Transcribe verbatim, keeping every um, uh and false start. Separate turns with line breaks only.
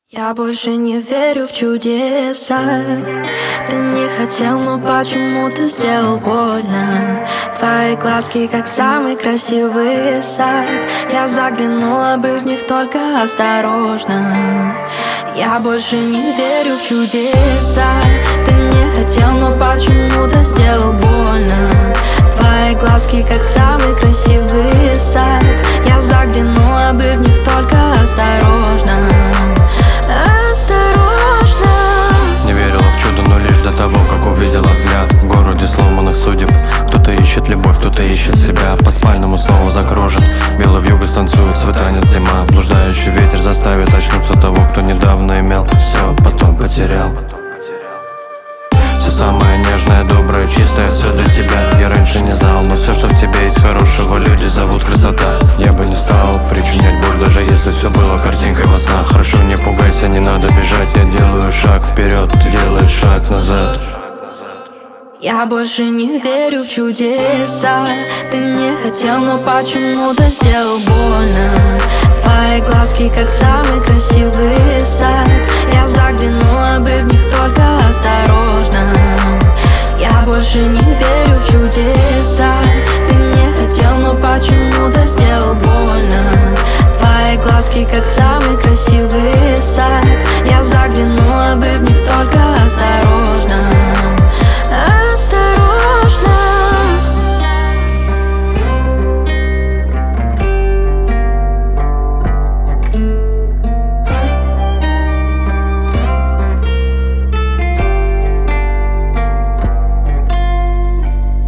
Я больше не верю в чудеса. Ты не хотел, но почему ты сделал больно? Твои глазки, как самый красивый сад. Я заглянула бы в них только осторожно. Я больше не верю в чудеса. Ты не хотел, но почему ты сделал больно? Твои глазки, как самый красивый сад. Я заглянула бы в них только осторожно. Осторожно.
Не верила в чудо, но лишь до того, как увидела взгляд. В городе сломанных судеб. Кто-то ищет любовь, кто-то ищет себя. По спальному снова закружит. Белый вьюга станцует, свой танец зима. Блуждающий ветер заставит очнуться того, кто недавно имел все, потом потерял. Все самое нежное, доброе, чистое, все для тебя. Я раньше не знал, но все, что в тебе есть хорошего, люди зовут красота. Я бы не стал причинять боль, даже если все было картинкой во снах. Хорошо, не пугайся, не надо бежать. Я делаю шаг вперед, ты делаешь шаг назад.
Я больше не верю в чудеса. Ты не хотел, но почему-то сделал больно. Твои глазки, как самый красивый сад. Я заглянула бы в них только осторожно. Я больше не верю в чудеса. Ты не хотел, но почему